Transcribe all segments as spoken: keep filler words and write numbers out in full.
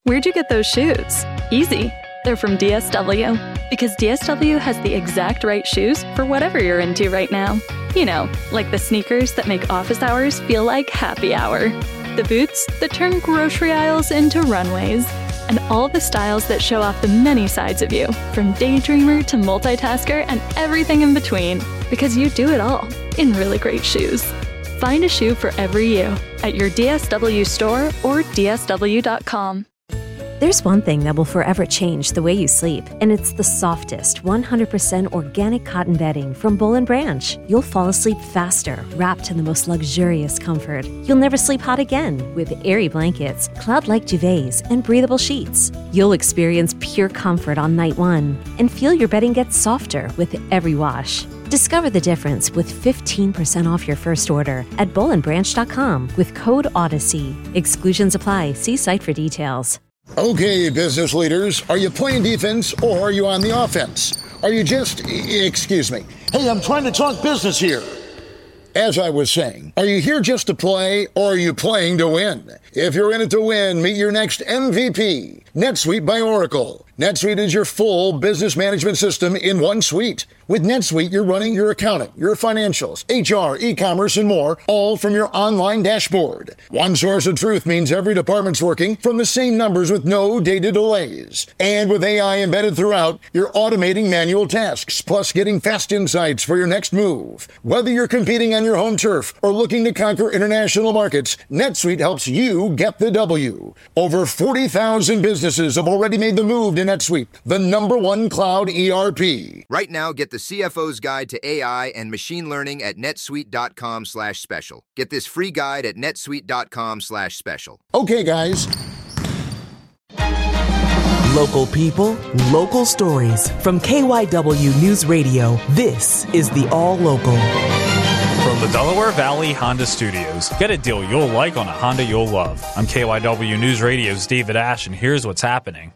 Where'd you get those shoes? Easy. They're from D S W. Because D S W has the exact right shoes for whatever you're into right now. You know, like the sneakers that make office hours feel like happy hour. The boots that turn grocery aisles into runways. And all the styles that show off the many sides of you, from daydreamer to multitasker and everything in between. Because you do it all in really great shoes. Find a shoe for every you at your D S W store or D S W dot com. There's one thing that will forever change the way you sleep, and it's the softest, one hundred percent organic cotton bedding from Boll and Branch. You'll fall asleep faster, wrapped in the most luxurious comfort. You'll never sleep hot again with airy blankets, cloud-like duvets, and breathable sheets. You'll experience pure comfort on night one and feel your bedding get softer with every wash. Discover the difference with fifteen percent off your first order at boll and branch dot com with code Odyssey. Exclusions apply. See site for details. Okay, business leaders, are you playing defense or are you on the offense? Are you just, excuse me. Hey, I'm trying to talk business here. As I was saying, are you here just to play or are you playing to win? If you're in it to win, meet your next M V P, NetSuite by Oracle. NetSuite is your full business management system in one suite. With NetSuite, you're running your accounting, your financials, H R, e-commerce, and more, all from your online dashboard. One source of truth means every department's working from the same numbers with no data delays. And with A I embedded throughout, you're automating manual tasks, plus getting fast insights for your next move. Whether you're competing on your home turf or looking to conquer international markets, NetSuite helps you get the W. Over forty thousand businesses have already made the move to NetSuite, the number one cloud E R P. Right now, get the C F O's Guide to A I and Machine Learning at netsuite.com slash special. Get this free guide at netsuite.com slash special. Okay, guys. Local people, local stories. From K Y W News Radio, this is the All Local. From the Delaware Valley Honda Studios, get a deal you'll like on a Honda you'll love. I'm K Y W News Radio's David Ash, and here's what's happening.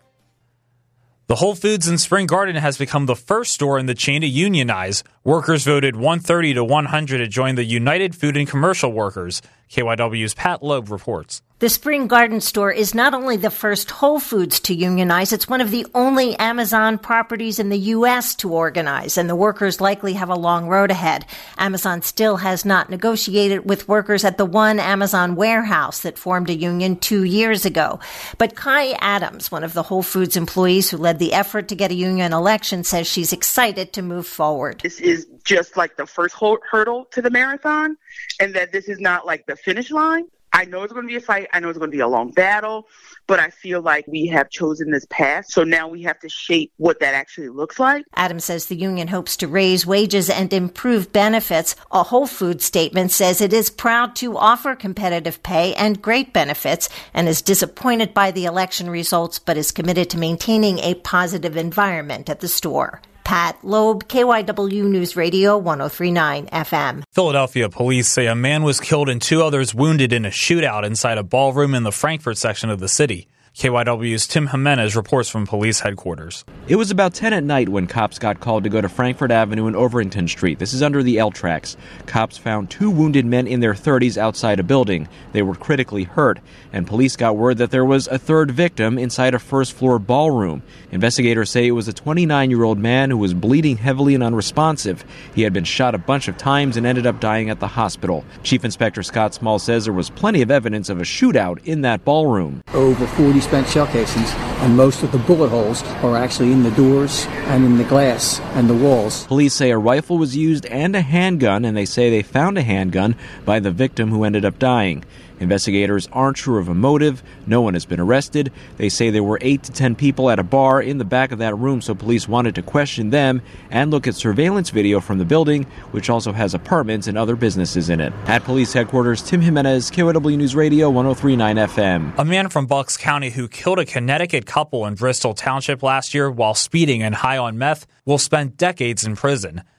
The Whole Foods in Spring Garden has become the first store in the chain to unionize. Workers voted one thirty to one hundred to join the United Food and Commercial Workers. K Y W's Pat Loeb reports. The Spring Garden store is not only the first Whole Foods to unionize, it's one of the only Amazon properties in the U S to organize, and the workers likely have a long road ahead. Amazon still has not negotiated with workers at the one Amazon warehouse that formed a union two years ago. But Kai Adams, one of the Whole Foods employees who led the effort to get a union election, says she's excited to move forward. This is just like the first hurdle to the marathon, and that this is not like the finish line. I know it's going to be a fight. I know it's going to be a long battle, but I feel like we have chosen this path. So now we have to shape what that actually looks like. Adams says the union hopes to raise wages and improve benefits. A Whole Foods statement says it is proud to offer competitive pay and great benefits and is disappointed by the election results, but is committed to maintaining a positive environment at the store. Pat Loeb, K Y W News Radio, one oh three point nine F M. Philadelphia police say a man was killed and two others wounded in a shootout inside a ballroom in the Frankfort section of the city. K Y W's Tim Jimenez reports from police headquarters. It was about ten at night when cops got called to go to Frankfort Avenue and Overington Street. This is under the L tracks. Cops found two wounded men in their thirties outside a building. They were critically hurt, and police got word that there was a third victim inside a first-floor ballroom. Investigators say it was a twenty-nine-year-old man who was bleeding heavily and unresponsive. He had been shot a bunch of times and ended up dying at the hospital. Chief Inspector Scott Small says there was plenty of evidence of a shootout in that ballroom. Over forty spent shell casings, and most of the bullet holes are actually in the doors and in the glass and the walls. Police say a rifle was used and a handgun, and they say they found a handgun by the victim who ended up dying. Investigators aren't sure of a motive. No one has been arrested. They say there were eight to ten people at a bar in the back of that room, so police wanted to question them and look at surveillance video from the building, which also has apartments and other businesses in it. At police headquarters, Tim Jimenez, K Y W News Radio, one oh three point nine F M. A man from Bucks County who killed a Connecticut couple in Bristol Township last year while speeding and high on meth will spend decades in prison.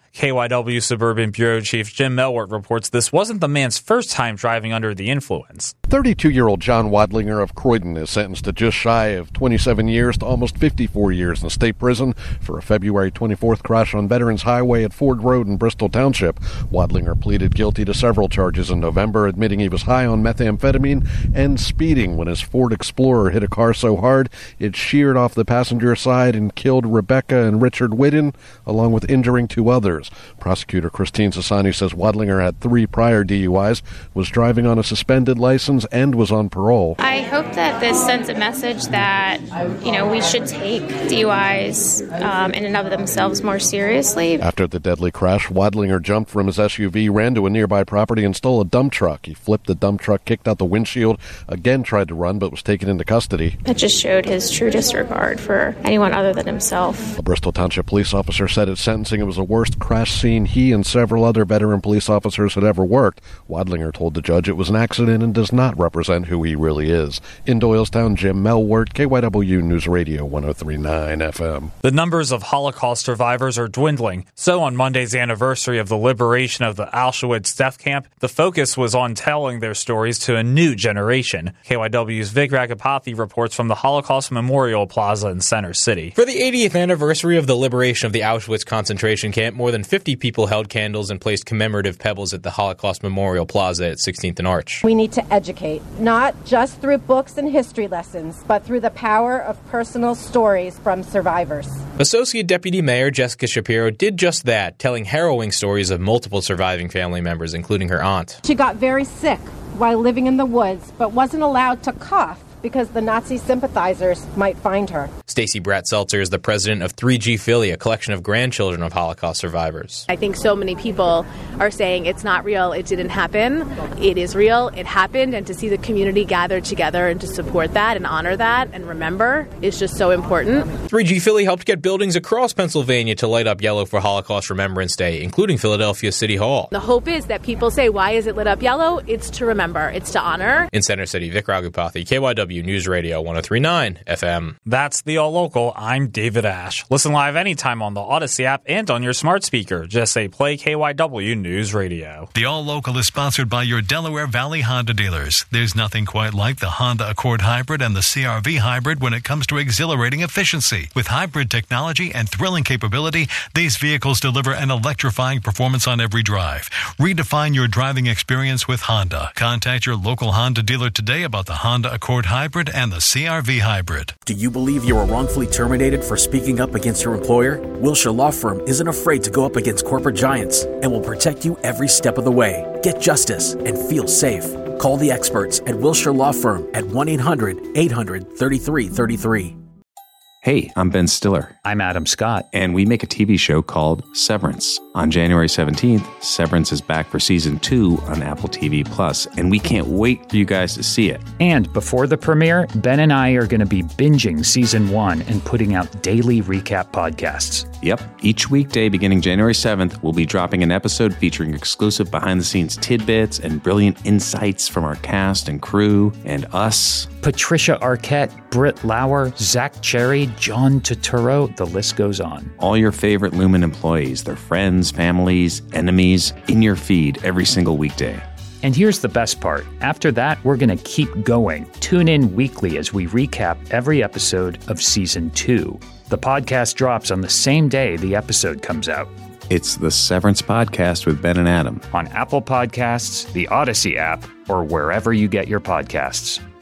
K Y W Suburban Bureau Chief Jim Melwart reports this wasn't the man's first time driving under the influence. thirty-two-year-old John Wadlinger of Croydon is sentenced to just shy of twenty-seven years to almost fifty-four years in state prison for a February twenty-fourth crash on Veterans Highway at Ford Road in Bristol Township. Wadlinger pleaded guilty to several charges in November, admitting he was high on methamphetamine and speeding when his Ford Explorer hit a car so hard it sheared off the passenger side and killed Rebecca and Richard Whitten, along with injuring two others. Prosecutor Christine Sassani says Wadlinger had three prior D U Is, was driving on a suspended license, and was on parole. I hope that this sends a message that, you know, we should take D U Is um, in and of themselves more seriously. After the deadly crash, Wadlinger jumped from his S U V, ran to a nearby property, and stole a dump truck. He flipped the dump truck, kicked out the windshield, again tried to run, but was taken into custody. It just showed his true disregard for anyone other than himself. A Bristol Township police officer said at sentencing it was the worst crash scene he and several other veteran police officers had ever worked. Wadlinger told the judge it was an accident and does not represent who he really is. In Doylestown, Jim Melwart, K Y W News Radio one oh three point nine F M. The numbers of Holocaust survivors are dwindling. So on Monday's anniversary of the liberation of the Auschwitz death camp, the focus was on telling their stories to a new generation. K Y W's Vic Ragapathy reports from the Holocaust Memorial Plaza in Center City. For the eightieth anniversary of the liberation of the Auschwitz concentration camp, more than fifty people held candles and placed commemorative pebbles at the Holocaust Memorial Plaza at sixteenth and Arch. We need to educate, not just through books and history lessons, but through the power of personal stories from survivors. Associate Deputy Mayor Jessica Shapiro did just that, telling harrowing stories of multiple surviving family members, including her aunt. She got very sick while living in the woods, but wasn't allowed to cough because the Nazi sympathizers might find her. Stacy Bratt-Seltzer is the president of three G Philly, a collection of grandchildren of Holocaust survivors. I think so many people are saying it's not real, it didn't happen. It is real, it happened, and to see the community gather together and to support that and honor that and remember is just so important. three G Philly helped get buildings across Pennsylvania to light up yellow for Holocaust Remembrance Day, including Philadelphia City Hall. The hope is that people say, why is it lit up yellow? It's to remember, it's to honor. In Center City, Vic Ragapathy, K Y W News Radio one oh three point nine F M. That's the All Local. I'm David Ash. Listen live anytime on the Odyssey app and on your smart speaker. Just say play K Y W News Radio. The All Local is sponsored by your Delaware Valley Honda dealers. There's nothing quite like the Honda Accord Hybrid and the C R V Hybrid when it comes to exhilarating efficiency. With hybrid technology and thrilling capability, these vehicles deliver an electrifying performance on every drive. Redefine your driving experience with Honda. Contact your local Honda dealer today about the Honda Accord Hybrid and the C R V Hybrid. Do you believe you were wrongfully terminated for speaking up against your employer? Wilshire Law Firm isn't afraid to go up against corporate giants and will protect you every step of the way. Get justice and feel safe. Call the experts at Wilshire Law Firm at one eight hundred eight hundred thirty-three thirty-three. Hey, I'm Ben Stiller. I'm Adam Scott. And we make a T V show called Severance. On January seventeenth, Severance is back for season two on Apple T V Plus, and we can't wait for you guys to see it. And before the premiere, Ben and I are going to be binging season one and putting out daily recap podcasts. Yep. Each weekday beginning January seventh, we'll be dropping an episode featuring exclusive behind-the-scenes tidbits and brilliant insights from our cast and crew and us. Patricia Arquette, Britt Lauer, Zach Cherry, John Turturro, the list goes on. All your favorite Lumen employees, their friends, families, enemies, in your feed every single weekday. And here's the best part. After that, we're going to keep going. Tune in weekly as we recap every episode of season two. The podcast drops on the same day the episode comes out. It's the Severance Podcast with Ben and Adam. On Apple Podcasts, the Odyssey app, or wherever you get your podcasts.